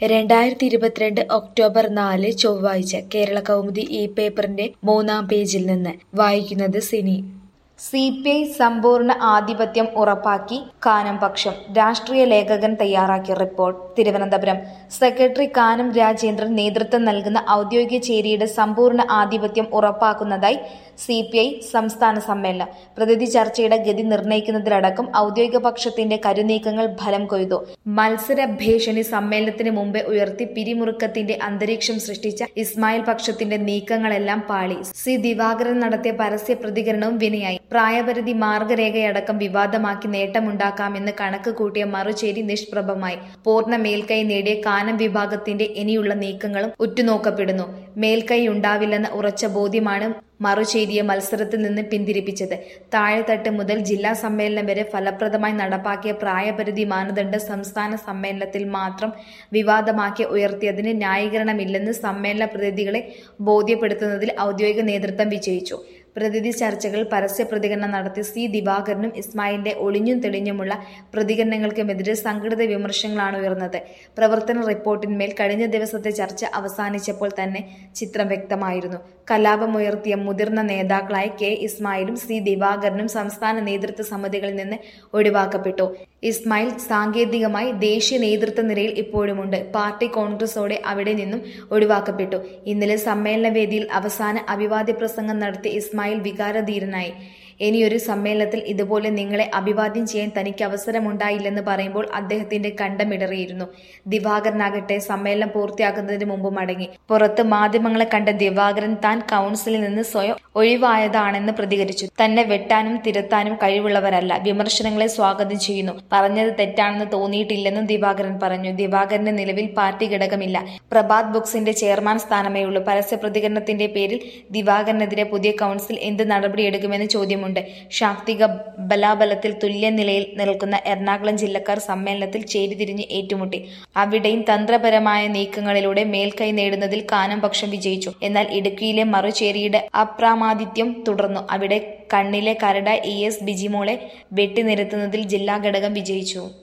2022 October 4 ചൊവ്വാഴ്ച കേരളകൗമുദി ഈ പേപ്പറിന്റെ 3-ാം പേജിൽ നിന്ന് വായിക്കുന്നത് സിനി. സിപിഐ സമ്പൂർണ്ണ ആധിപത്യം ഉറപ്പാക്കി കാനം പക്ഷം. രാഷ്ട്രീയ ലേഖകൻ തയ്യാറാക്കിയ റിപ്പോർട്ട്. തിരുവനന്തപുരം. സെക്രട്ടറി കാനം രാജേന്ദ്രൻ നേതൃത്വം നൽകുന്ന ഔദ്യോഗിക ചേരിയുടെ സമ്പൂർണ്ണ ആധിപത്യം ഉറപ്പാക്കുന്നതായി സിപിഐ സംസ്ഥാന സമ്മേളനം. പ്രതിനിധി ചർച്ചയുടെ ഗതി നിർണ്ണയിക്കുന്നതിലടക്കം ഔദ്യോഗിക പക്ഷത്തിന്റെ കരുനീക്കങ്ങൾ ഫലം കൊയ്തു. മത്സര ഭീഷണി സമ്മേളനത്തിന് മുമ്പേ ഉയർത്തി പിരിമുറുക്കത്തിന്റെ അന്തരീക്ഷം സൃഷ്ടിച്ച ഇസ്മായിൽ പക്ഷത്തിന്റെ നീക്കങ്ങളെല്ലാം പാളി. സി ദിവാകരൻ നടത്തിയ പരസ്യ പ്രതികരണവും വിനയായി. പ്രായപരിധി മാർഗരേഖയടക്കം വിവാദമാക്കി നേട്ടമുണ്ടാക്കാമെന്ന് കണക്ക് കൂട്ടിയ മറുചേരി നിഷ്പ്രഭമായി. പൂർണ്ണ മേൽക്കൈ നേടിയ കാനം വിഭാഗത്തിന്റെ ഇനിയുള്ള നീക്കങ്ങളും ഉറ്റുനോക്കപ്പെടുന്നു. മേൽക്കൈ ഉണ്ടാവില്ലെന്ന ഉറച്ച ബോധ്യമാണ് മറുചേരിയെ മത്സരത്തിൽ നിന്ന് പിന്തിരിപ്പിച്ചത്. താഴെത്തട്ട് മുതൽ ജില്ലാ സമ്മേളനം വരെ ഫലപ്രദമായി നടപ്പാക്കിയ പ്രായപരിധി മാനദണ്ഡം സംസ്ഥാന സമ്മേളനത്തിൽ മാത്രം വിവാദമാക്കി ഉയർത്തിയതിന് ന്യായീകരണമില്ലെന്ന് സമ്മേളന പ്രതിനിധികളെ ബോധ്യപ്പെടുത്തുന്നതിൽ ഔദ്യോഗിക നേതൃത്വം വിജയിച്ചു. പ്രതിനിധി ചർച്ചകളിൽ പരസ്യ പ്രതികരണം നടത്തിയ സി ദിവാകരനും ഇസ്മായിലിന്റെ ഒളിഞ്ഞും തെളിഞ്ഞുമുള്ള പ്രതികരണങ്ങൾക്കുമെതിരെ സംഘടിത വിമർശനങ്ങളാണ് ഉയർന്നത്. പ്രവർത്തന റിപ്പോർട്ടിന്മേൽ കഴിഞ്ഞ ദിവസത്തെ ചർച്ച അവസാനിച്ചപ്പോൾ തന്നെ ചിത്രം വ്യക്തമായിരുന്നു. കലാപമുയർത്തിയ മുതിർന്ന നേതാക്കളായ കെ ഇസ്മായിലും സി ദിവാകരനും സംസ്ഥാന നേതൃത്വ സമിതികളിൽ നിന്ന് ഒഴിവാക്കപ്പെട്ടു. ഇസ്മായിൽ സാങ്കേതികമായി ദേശീയ നേതൃത്വ നിരയിൽ ഇപ്പോഴുമുണ്ട്. പാർട്ടി കോൺഗ്രസോടെ അവിടെ നിന്നും ഒഴിവാക്കപ്പെട്ടു. ഇന്നലെ സമ്മേളന വേദിയിൽ അവസാന അഭിവാദ്യ പ്രസംഗം നടത്തിയ ഇസ്മായിൽ വികാരധീരനായി. ഇനിയൊരു സമ്മേളനത്തിൽ ഇതുപോലെ നിങ്ങളെ അഭിവാദ്യം ചെയ്യാൻ തനിക്ക് അവസരമുണ്ടായില്ലെന്ന് പറയുമ്പോൾ അദ്ദേഹത്തിന്റെ കണ്ടമിടറിയിരുന്നു. ദിവാകരനാകട്ടെ സമ്മേളനം പൂർത്തിയാക്കുന്നതിന് മുമ്പ് മടങ്ങി. പുറത്ത് മാധ്യമങ്ങളെ കണ്ട ദിവാകരൻ താൻ കൗൺസിലിൽ നിന്ന് സ്വയം ഒഴിവായതാണെന്ന് പ്രതികരിച്ചു. തന്നെ വെട്ടാനും തിരുത്താനും കഴിവുള്ളവരല്ല. വിമർശനങ്ങളെ സ്വാഗതം ചെയ്യുന്നു. പറഞ്ഞത് തെറ്റാണെന്ന് തോന്നിയിട്ടില്ലെന്നും ദിവാകരൻ പറഞ്ഞു. ദിവാകരന് നിലവിൽ പാർട്ടി ഘടകമില്ല. പ്രഭാത് ബുക്സിന്റെ ചെയർമാൻ സ്ഥാനമേ ഉള്ളൂ. പരസ്യ പ്രതികരണത്തിന്റെ പേരിൽ ദിവാകരനെതിരെ പുതിയ കൗൺസിൽ എന്ത് നടപടിയെടുക്കുമെന്ന് ചോദ്യമുണ്ട്. ശാക്തിക ബലാബലത്തിൽ തുല്യ നിലയിൽ നിൽക്കുന്ന എറണാകുളം ജില്ലക്കാർ സമ്മേളനത്തിൽ ചേരിതിരിഞ്ഞ് ഏറ്റുമുട്ടി. അവിടെയും തന്ത്രപരമായ നീക്കങ്ങളിലൂടെ മേൽക്കൈ നേടുന്നതിൽ കാനം പക്ഷം വിജയിച്ചു. എന്നാൽ ഇടുക്കിയിലെ മറുചേരിയുടെ അപ്രമാദിത്യം തുടർന്നു. അവിടെ കണ്ണിലെ കരടായി ES ബിജിമോളെ വെട്ടിനിരത്തുന്നതിൽ ജില്ലാ ഘടകം വിജയിച്ചു.